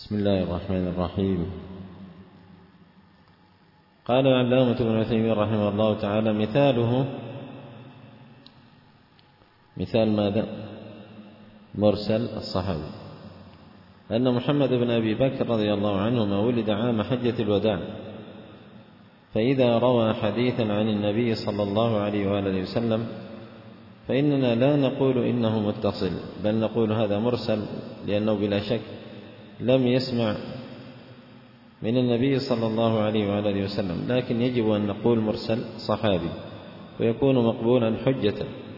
بسم الله الرحمن الرحيم. قال العلامة ابن عثيمين رحمه الله تعالى: مثال ماذا؟ مرسل الصحابي أن محمد بن أبي بكر رضي الله عنهما ولد عام حجة الوداع، فإذا روى حديثا عن النبي صلى الله عليه وآله وسلم فإننا لا نقول إنه متصل، بل نقول هذا مرسل، لأنه بلا شك لم يسمع من النبي صلى الله عليه وآله وسلم، لكن يجب أن نقول مرسل صحابي ويكون مقبولا حجة،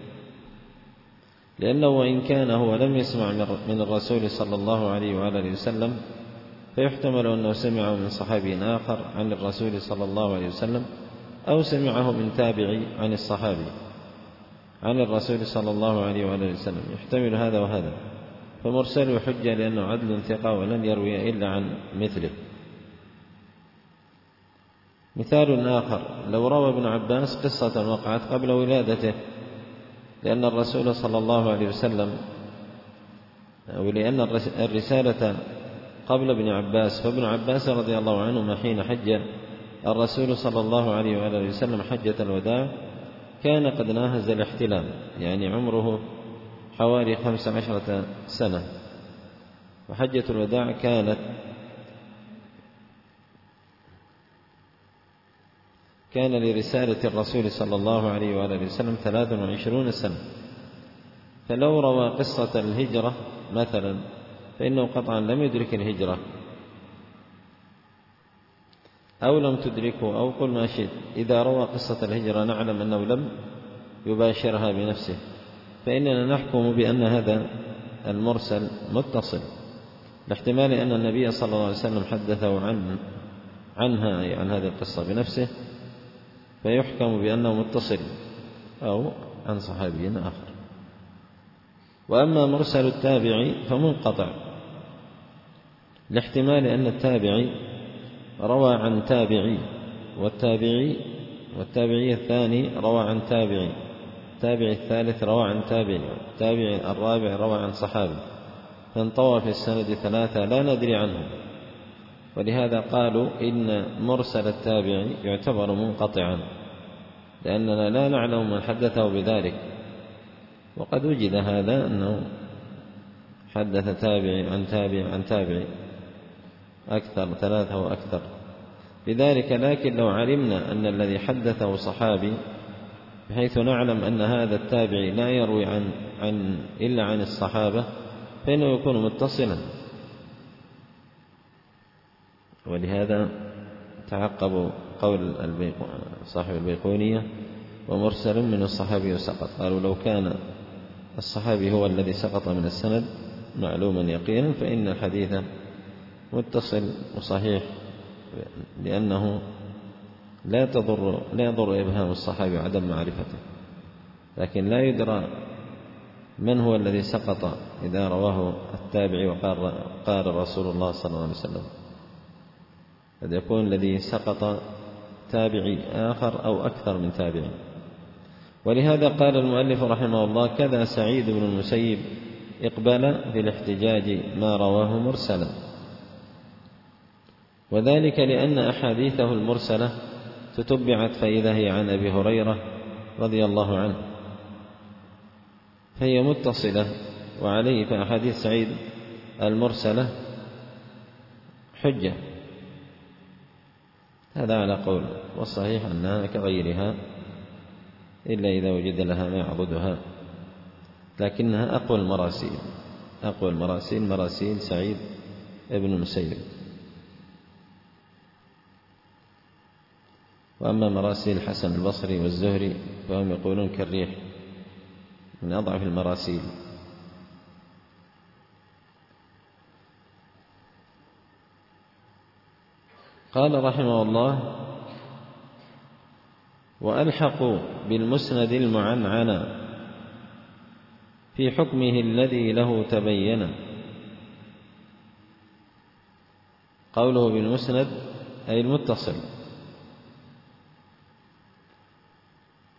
لأنه وإن كان هو لم يسمع من الرسول صلى الله عليه وآله وسلم فيحتمل أنه سمعه من صحابي آخر عن الرسول صلى الله عليه وسلم، أو سمعه من تابعي عن الصحابي عن الرسول صلى الله عليه وآله وسلم، يحتمل هذا وهذا، فمرسل حجة لأنه عدل ثقة ولن يروي إلا عن مثله. مثال آخر: لو روى ابن عباس قصة وقعت قبل ولادته، لأن الرسول صلى الله عليه وسلم ولأن الرسالة قبل ابن عباس، فابن عباس رضي الله عنهما حين حج الرسول صلى الله عليه وآله وسلم حجة الوداع كان قد ناهز الاحتلام، يعني عمره حوالي 15 سنة، وحجة الوداع كان لرسالة الرسول صلى الله عليه وآله وسلم 23 سنة، فلو روى قصة الهجرة مثلا فإنه قطعا لم يدرك الهجرة، أو لم تدركه، أو قل ما شئت. إذا روى قصة الهجرة نعلم أنه لم يباشرها بنفسه، فإننا نحكم بأن هذا المرسل متصل، لاحتمال أن النبي صلى الله عليه وسلم حدثه عنها، عن هذه القصة بنفسه، فيحكم بأنه متصل أو عن صحابي آخر. وأما مرسل التابعي فمنقطع، لاحتمال أن التابعي روى عن تابعي، والتابعي الثاني روى عن تابعي، التابعي الثالث روى عن تابعي، التابعي الرابع روى عن صحابي، فانطوى في السند 3 لا ندري عنهم، ولهذا قالوا إن مرسل التابعي يعتبر منقطعا، لأننا لا نعلم من حدثه بذلك. وقد وجد هذا أنه حدث تابعي عن تابعي عن تابعي أكثر، 3 وأكثر لذلك. لكن لو علمنا أن الذي حدثه صحابي، بحيث نعلم أن هذا التابعي لا يروي إلا عن الصحابة، فإنه يكون متصلا. ولهذا تعقبوا قول صاحب البيقونية: ومرسل من الصحابي سقط. قالوا لو كان الصحابي هو الذي سقط من السند معلوما يقينا فإن الحديث متصل وصحيح، لأنه لا يضر إبهام الصحابي عدم معرفته، لكن لا يدرى من هو الذي سقط إذا رواه التابعي وقال رسول الله صلى الله عليه وسلم، قد يكون الذي سقط تابعي آخر أو أكثر من تابعي. ولهذا قال المؤلف رحمه الله: كذا سعيد بن المسيب اقبل في الاحتجاج ما رواه مرسلا، وذلك لأن أحاديثه المرسلة تتبعت فإذا هي عن أبي هريرة رضي الله عنه، فهي متصلة، وعليه فأحاديث سعيد المرسلة حجة. هذا على قول، والصحيح أنها كغيرها إلا إذا وجد لها ما يعضدها، لكنها أقوى المراسيل مراسيل سعيد ابن المسيب. وأما مراسيل الحسن البصري والزهري فهم يقولون كالريح، من أضعف المراسيل. قال رحمه الله: وألحقوا بالمسند المعنعن في حكمه الذي له تبين. قوله بالمسند أي المتصل،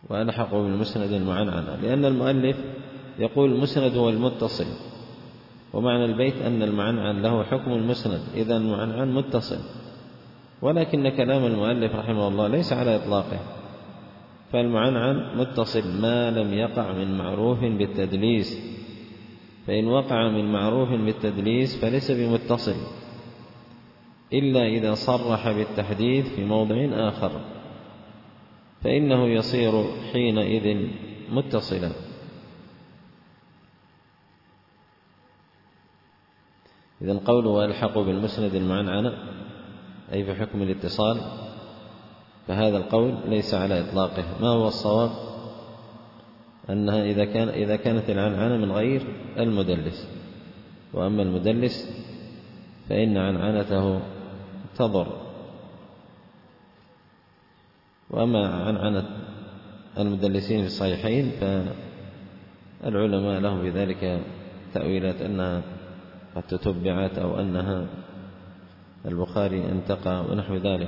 وألحقوا بالمسند المعنعن، لأن المؤلف يقول المسند هو المتصل، ومعنى البيت أن المعنعن له حكم المسند، إذا المعنعن متصل، ولكن كلام المؤلف رحمه الله ليس على إطلاقه، فالمعنعن متصل ما لم يقع من معروف بالتدليس، فإن وقع من معروف بالتدليس فليس بمتصل إلا إذا صرح بالتحديث في موضع آخر، فإنه يصير حينئذ متصلا. إذن قوله ويلحق بالمسند المعنعنة أي في حكم الاتصال، فهذا القول ليس على إطلاقه. ما هو الصواب؟ أنها إذا كانت العنعنة من غير المدلس، وأما المدلس فإن عنعنته تضر، وأما عنعنة المدلسين في الصحيحين فالعلماء لهم في ذلك تأويلات، أنها قد تتبعت أو أنها البخاري انتقى ونحو ذلك.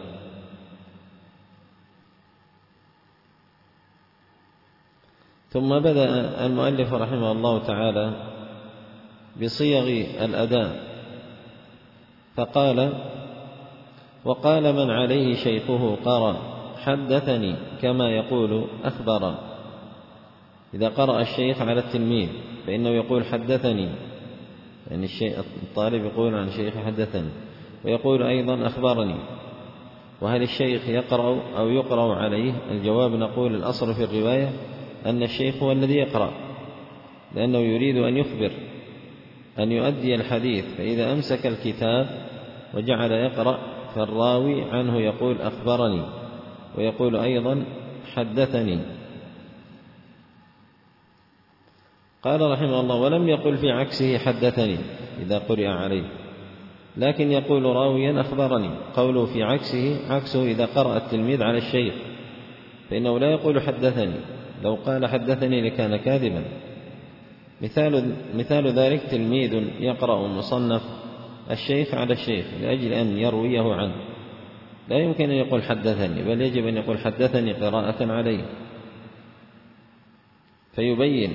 ثم بدأ المؤلف رحمه الله تعالى بصيغ الأداء فقال: وقال من عليه شيخه قرأ حدثني كما يقول أخبر. إذا قرأ الشيخ على التلميذ فإنه يقول حدثني، يعني الطالب يقول عن شيخ حدثني، ويقول أيضا أخبرني. وهل الشيخ يقرأ أو يقرأ عليه؟ الجواب نقول الأصل في الرواية أن الشيخ هو الذي يقرأ، لأنه يريد أن يخبر، أن يؤدي الحديث، فإذا أمسك الكتاب وجعل يقرأ فالراوي عنه يقول أخبرني، ويقول أيضا حدثني. قال رحمه الله: ولم يقل في عكسه حدثني إذا قرئ عليه، لكن يقول راويا أخبرني. قوله في عكسه إذا قرأ التلميذ على الشيخ، فإنه لا يقول حدثني، لو قال حدثني لكان كاذبا. مثال ذلك تلميذ يقرأ مصنف الشيخ على الشيخ لأجل أن يرويه عنه، لا يمكن أن يقول حدثني، بل يجب أن يقول حدثني قراءة عليه فيبين.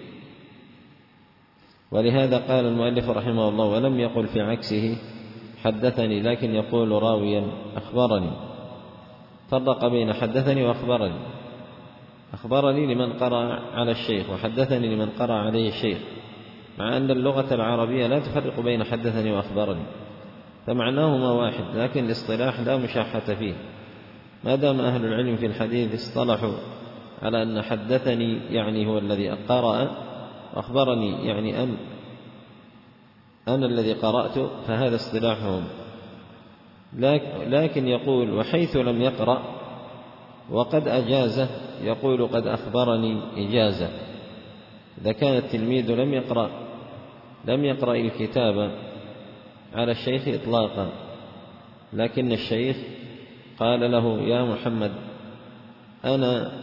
ولهذا قال المؤلف رحمه الله: ولم يقل في عكسه حدثني، لكن يقول راويا أخبرني. فرق بين حدثني وأخبرني. أخبرني لمن قرأ على الشيخ، وحدثني لمن قرأ عليه الشيخ، مع أن اللغة العربية لا تفرق بين حدثني وأخبرني، فمعناهما واحد، لكن الاصطلاح لا مشاحة فيه. ما دام أهل العلم في الحديث اصطلحوا على أن حدثني يعني هو الذي قرأ، وأخبرني يعني أنا الذي قرأت، فهذا اصطلاحهم. لكن يقول وحيث لم يقرأ وقد أجازه يقول قد أخبرني إجازة. إذا كان التلميذ لم يقرأ الكتاب على الشيخ إطلاقا، لكن الشيخ قال له: يا محمد أنا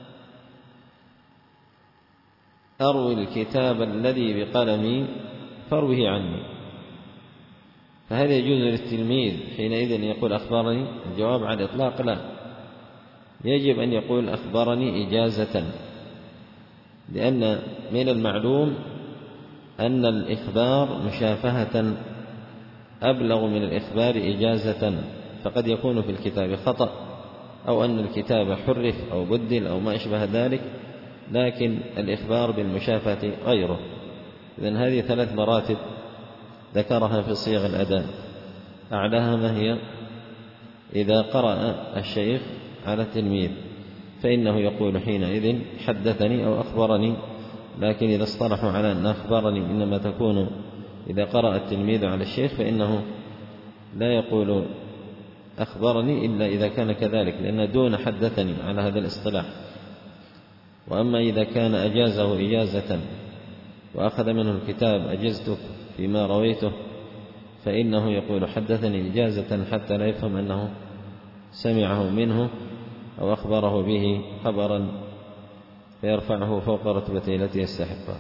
أروي الكتاب الذي بقلمي فاروه عني، فهل يجوز للتلميذ حينئذ يقول أخبرني؟ الجواب على الإطلاق لا، يجب أن يقول أخبرني إجازة، لأن من المعلوم أن الإخبار مشافهة أبلغ من الإخبار إجازة، فقد يكون في الكتاب خطأ، أو أن الكتاب حرف أو بدل أو ما أشبه ذلك، لكن الإخبار بالمشافهة غيره. إذن هذه 3 مراتب ذكرها في صيغ الأداء. أعلاها ما هي؟ إذا قرأ الشيخ على التلميذ فإنه يقول حينئذ حدثني أو أخبرني، لكن إذا اصطلحوا على أن أخبرني إنما تكون إذا قرأ التلميذ على الشيخ، فإنه لا يقول أخبرني إلا إذا كان كذلك، لأن دون حدثني على هذا الاصطلاح. وأما إذا كان أجازه إجازة وأخذ منه الكتاب أجزتك فيما رويته، فإنه يقول حدثني إجازة حتى لا يفهم أنه سمعه منه أو أخبره به خبرا فيرفعه فوق رتبته التي يستحقها.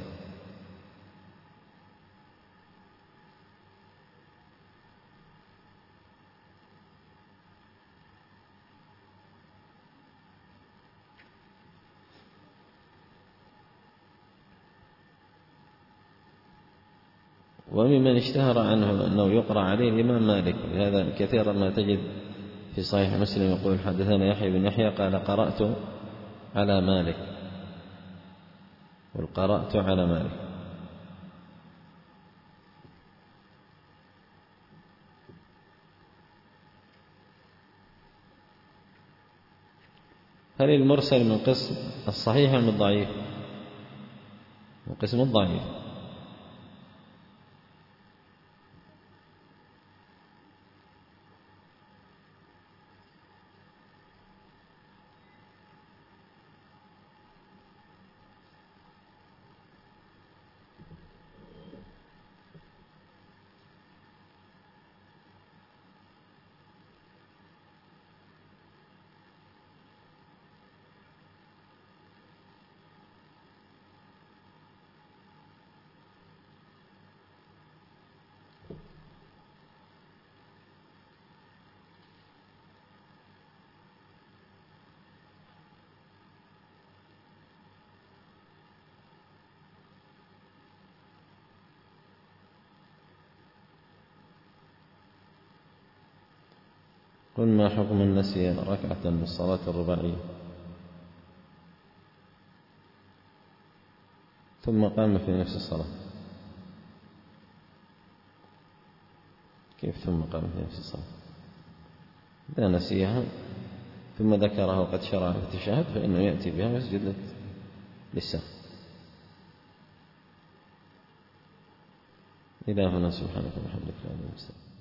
وممن اشتهر عنه أنه يقرأ عليه الإمام مالك، لهذا كثيرا ما تجد في صحيح مسلم يقول حدثنا يحيى بن يحيى قال قرأت على مالك، قرأت على مالك. هل المرسل من قسم الصحيح أم الضعيف؟ من قسم الضعيف. قل ما حكم من نسي ركعة من الصلاة الرباعية ثم قام في نفس الصلاة؟ كيف ثم قام في نفس الصلاة؟ إذا نسيها ثم ذكرها وقد شرع في التشهد فإنه يأتي بها ويسجد للسهو. إلهنا سبحانك وبحمدك لا إله إلا أنت.